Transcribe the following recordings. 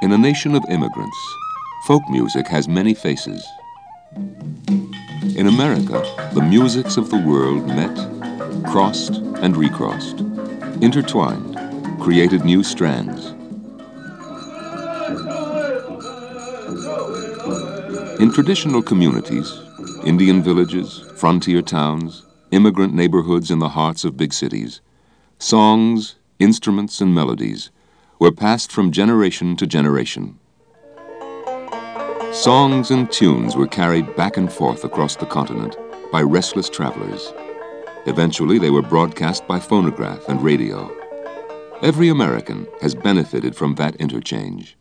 In a nation of immigrants, folk music has many faces. In America, the musics of the world met, crossed and recrossed, intertwined, created new strands. In traditional communities, Indian villages, frontier towns, immigrant neighborhoods in the hearts of big cities, songs, instruments, and melodies were passed from generation to generation. Songs and tunes were carried back and forth across the continent by restless travelers. Eventually, they were broadcast by phonograph and radio. Every American has benefited from that interchange.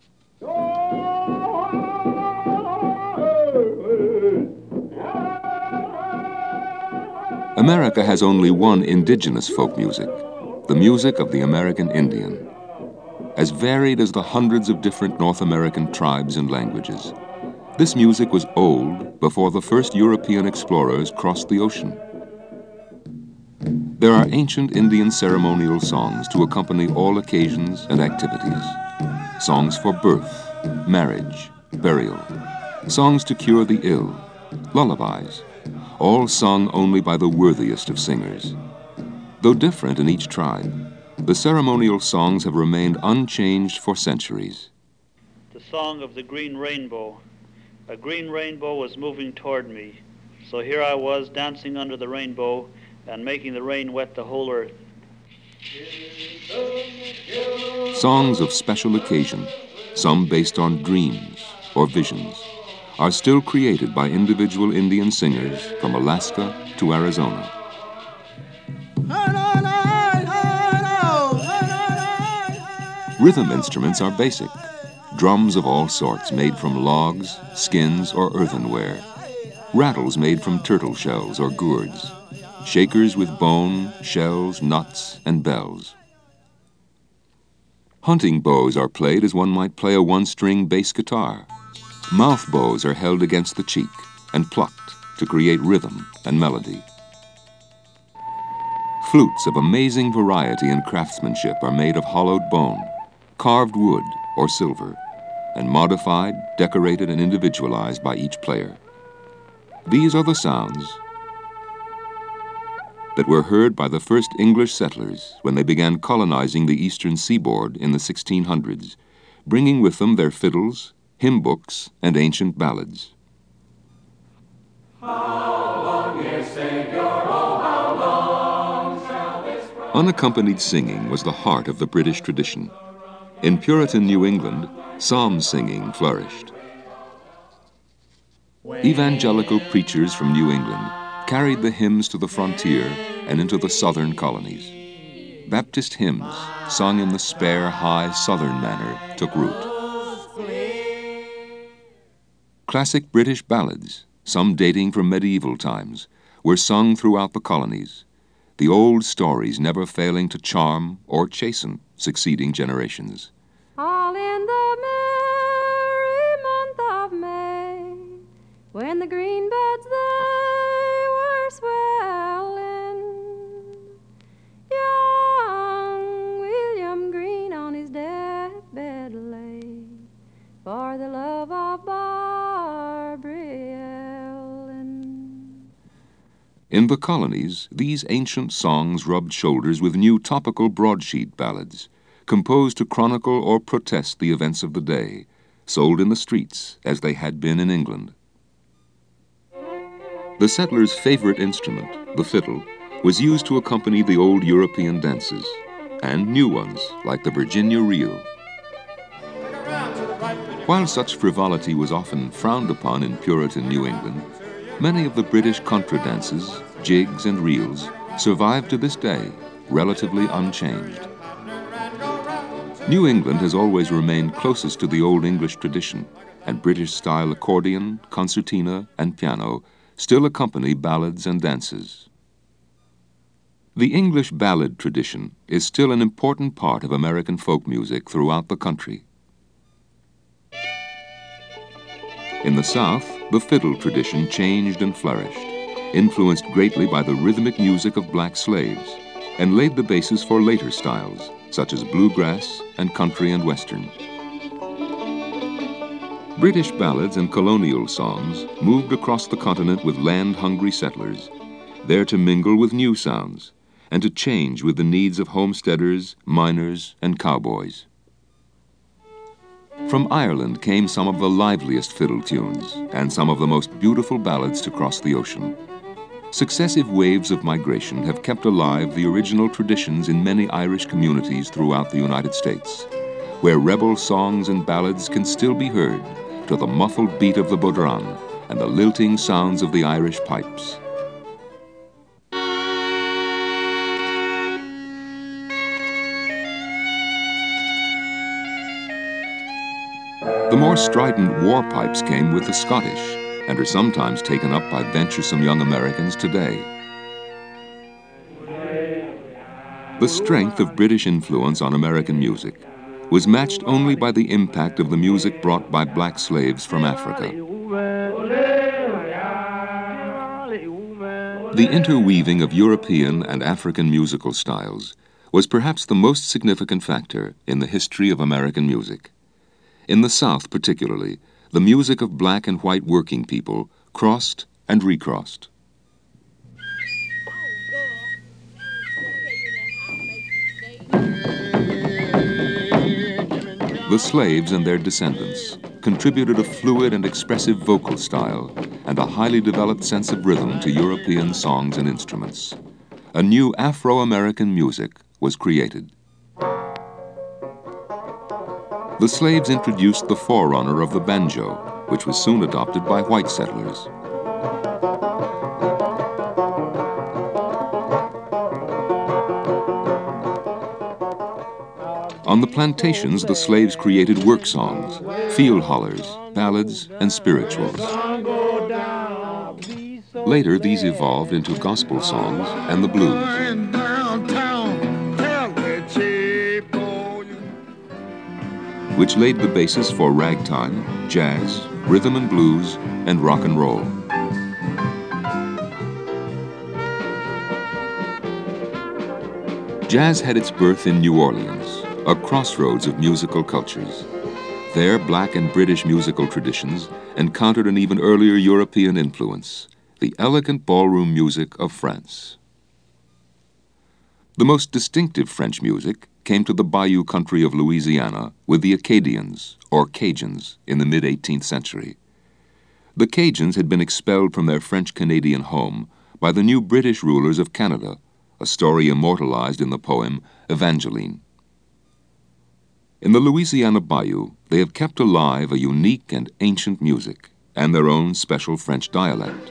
America has only one indigenous folk music, the music of the American Indian. As varied as the hundreds of different North American tribes and languages, this music was old before the first European explorers crossed the ocean. There are ancient Indian ceremonial songs to accompany all occasions and activities. Songs for birth, marriage, burial, songs to cure the ill, lullabies, all sung only by the worthiest of singers. Though different in each tribe, the ceremonial songs have remained unchanged for centuries. The song of the green rainbow. A green rainbow was moving toward me, so here I was dancing under the rainbow and making the rain wet the whole earth. Songs of special occasion, some based on dreams or visions, are still created by individual Indian singers from Alaska to Arizona. Rhythm instruments are basic. Drums of all sorts made from logs, skins, or earthenware. Rattles made from turtle shells or gourds. Shakers with bone, shells, nuts, and bells. Hunting bows are played as one might play a one-string bass guitar. Mouth bows are held against the cheek and plucked to create rhythm and melody. Flutes of amazing variety and craftsmanship are made of hollowed bone, carved wood or silver, and modified, decorated, and individualized by each player. These are the sounds that were heard by the first English settlers when they began colonizing the eastern seaboard in the 1600s, bringing with them their fiddles, hymn books, and ancient ballads. Unaccompanied singing was the heart of the British tradition. In Puritan New England, psalm singing flourished. Evangelical preachers from New England carried the hymns to the frontier and into the southern colonies. Baptist hymns, sung in the spare, high southern manner, took root. Classic British ballads, some dating from medieval times, were sung throughout the colonies, the old stories never failing to charm or chasten succeeding generations. All in the merry month of May, when the green buds they were swelling, young William Green on his deathbed lay, for the love of Barbary Ellen. In the colonies, these ancient songs rubbed shoulders with new topical broadsheet ballads, composed to chronicle or protest the events of the day, sold in the streets as they had been in England. The settlers' favorite instrument, the fiddle, was used to accompany the old European dances, and new ones like the Virginia reel. While such frivolity was often frowned upon in Puritan New England, many of the British contra dances, jigs, and reels survive to this day, relatively unchanged. New England has always remained closest to the Old English tradition, and British-style accordion, concertina, and piano still accompany ballads and dances. The English ballad tradition is still an important part of American folk music throughout the country. In the South, the fiddle tradition changed and flourished, influenced greatly by the rhythmic music of black slaves, and laid the basis for later styles, such as bluegrass and country and western. British ballads and colonial songs moved across the continent with land-hungry settlers, there to mingle with new sounds and to change with the needs of homesteaders, miners, and cowboys. From Ireland came some of the liveliest fiddle tunes and some of the most beautiful ballads to cross the ocean. Successive waves of migration have kept alive the original traditions in many Irish communities throughout the United States, where rebel songs and ballads can still be heard to the muffled beat of the bodhrán and the lilting sounds of the Irish pipes. The more strident war pipes came with the Scottish and are sometimes taken up by venturesome young Americans today. The strength of British influence on American music was matched only by the impact of the music brought by black slaves from Africa. The interweaving of European and African musical styles was perhaps the most significant factor in the history of American music. In the South particularly, the music of black and white working people crossed and recrossed. The slaves and their descendants contributed a fluid and expressive vocal style and a highly developed sense of rhythm to European songs and instruments. A new Afro-American music was created. The slaves introduced the forerunner of the banjo, which was soon adopted by white settlers. On the plantations, the slaves created work songs, field hollers, ballads, and spirituals. Later, these evolved into gospel songs and the blues. Which laid the basis for ragtime, jazz, rhythm and blues, and rock and roll. Jazz had its birth in New Orleans, a crossroads of musical cultures. There, black and British musical traditions encountered an even earlier European influence, the elegant ballroom music of France. The most distinctive French music came to the Bayou country of Louisiana with the Acadians, or Cajuns, in the mid-18th century. The Cajuns had been expelled from their French-Canadian home by the new British rulers of Canada, a story immortalized in the poem Evangeline. In the Louisiana Bayou, they have kept alive a unique and ancient music and their own special French dialect.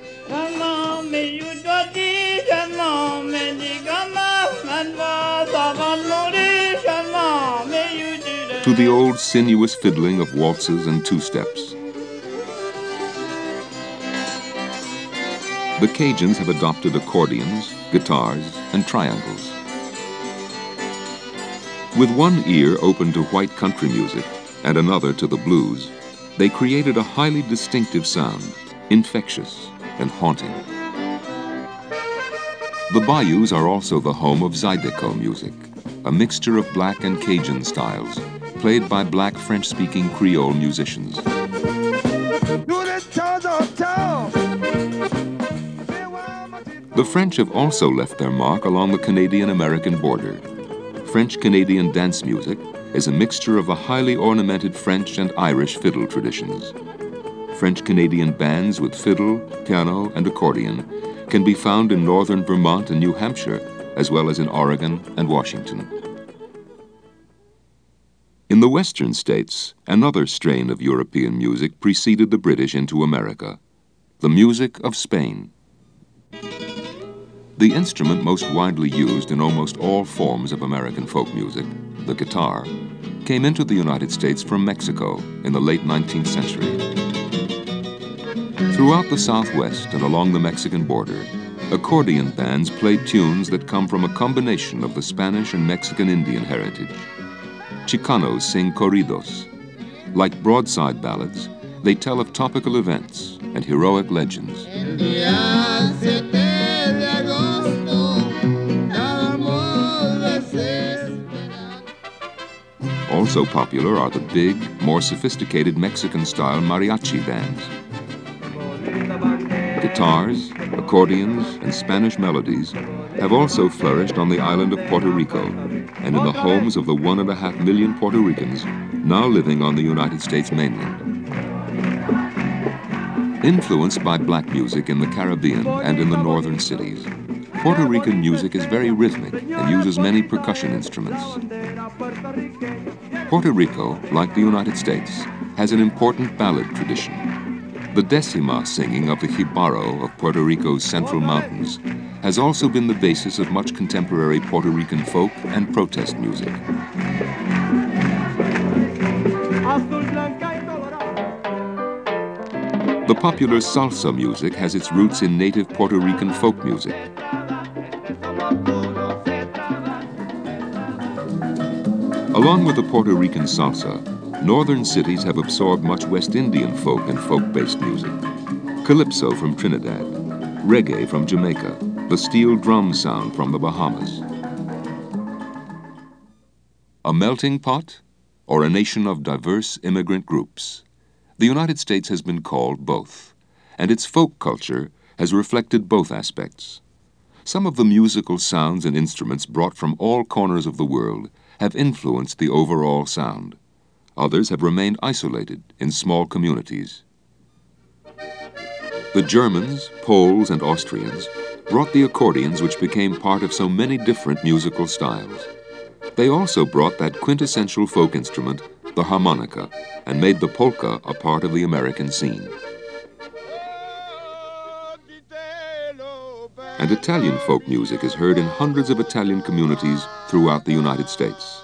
To the old sinuous fiddling of waltzes and two-steps. The Cajuns have adopted accordions, guitars, and triangles. With one ear open to white country music and another to the blues, they created a highly distinctive sound, infectious and haunting. The bayous are also the home of Zydeco music, a mixture of black and Cajun styles, played by black French-speaking Creole musicians. The French have also left their mark along the Canadian-American border. French-Canadian dance music is a mixture of the highly ornamented French and Irish fiddle traditions. French-Canadian bands with fiddle, piano, and accordion can be found in northern Vermont and New Hampshire, as well as in Oregon and Washington. In the western states, another strain of European music preceded the British into America, the music of Spain. The instrument most widely used in almost all forms of American folk music, the guitar, came into the United States from Mexico in the late 19th century. Throughout the Southwest and along the Mexican border, accordion bands played tunes that come from a combination of the Spanish and Mexican Indian heritage. Chicanos sing corridos. Like broadside ballads, they tell of topical events and heroic legends. Also popular are the big, more sophisticated Mexican-style mariachi bands. Guitars, accordions, and Spanish melodies have also flourished on the island of Puerto Rico and in the homes of the 1.5 million Puerto Ricans now living on the United States mainland. Influenced by black music in the Caribbean and in the northern cities, Puerto Rican music is very rhythmic and uses many percussion instruments. Puerto Rico, like the United States, has an important ballad tradition. The decima singing of the Jibaro of Puerto Rico's central mountains has also been the basis of much contemporary Puerto Rican folk and protest music. The popular salsa music has its roots in native Puerto Rican folk music. Along with the Puerto Rican salsa, northern cities have absorbed much West Indian folk and folk-based music. Calypso from Trinidad, reggae from Jamaica, the steel drum sound from the Bahamas. A melting pot or a nation of diverse immigrant groups? The United States has been called both, and its folk culture has reflected both aspects. Some of the musical sounds and instruments brought from all corners of the world have influenced the overall sound. Others have remained isolated in small communities. The Germans, Poles, and Austrians brought the accordions which became part of so many different musical styles. They also brought that quintessential folk instrument, the harmonica, and made the polka a part of the American scene. And Italian folk music is heard in hundreds of Italian communities throughout the United States.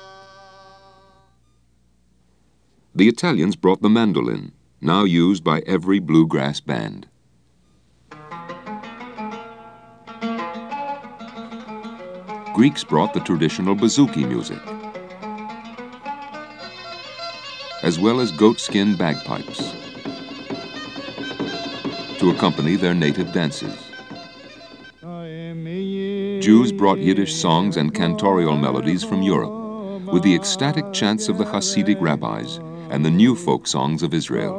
The Italians brought the mandolin, now used by every bluegrass band. Greeks brought the traditional bouzouki music, as well as goatskin bagpipes, to accompany their native dances. Jews brought Yiddish songs and cantorial melodies from Europe, with the ecstatic chants of the Hasidic rabbis and the new folk songs of Israel.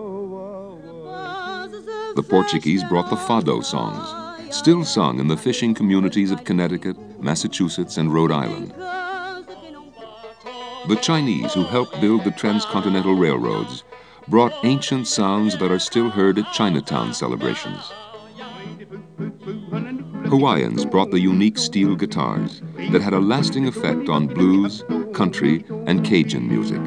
The Portuguese brought the fado songs, still sung in the fishing communities of Connecticut, Massachusetts, and Rhode Island. The Chinese, who helped build the transcontinental railroads, brought ancient sounds that are still heard at Chinatown celebrations. Hawaiians brought the unique steel guitars that had a lasting effect on blues, country, and Cajun music.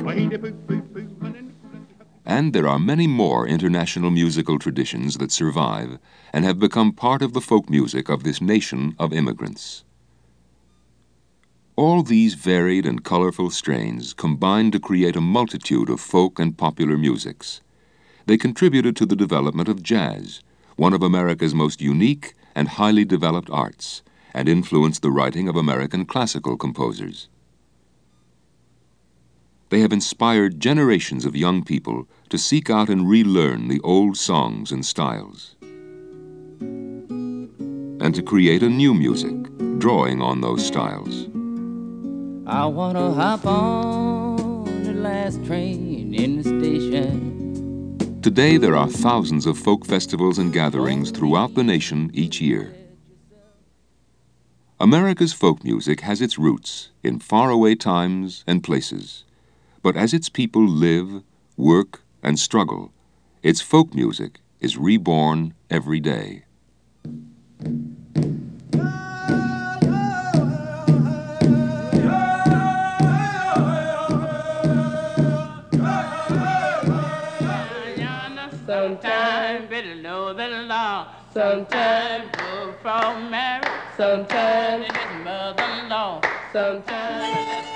And there are many more international musical traditions that survive and have become part of the folk music of this nation of immigrants. All these varied and colorful strains combined to create a multitude of folk and popular musics. They contributed to the development of jazz, one of America's most unique and highly developed arts, and influenced the writing of American classical composers. They have inspired generations of young people to seek out and relearn the old songs and styles, and to create a new music, drawing on those styles. I wanna hop on the last train in the station. Today there are thousands of folk festivals and gatherings throughout the nation each year. America's folk music has its roots in faraway times and places. But as its people live, work, and struggle, its folk music is reborn every day. Sometimes below the law, sometimes from marriage, sometimes it's mother-in-law, sometimes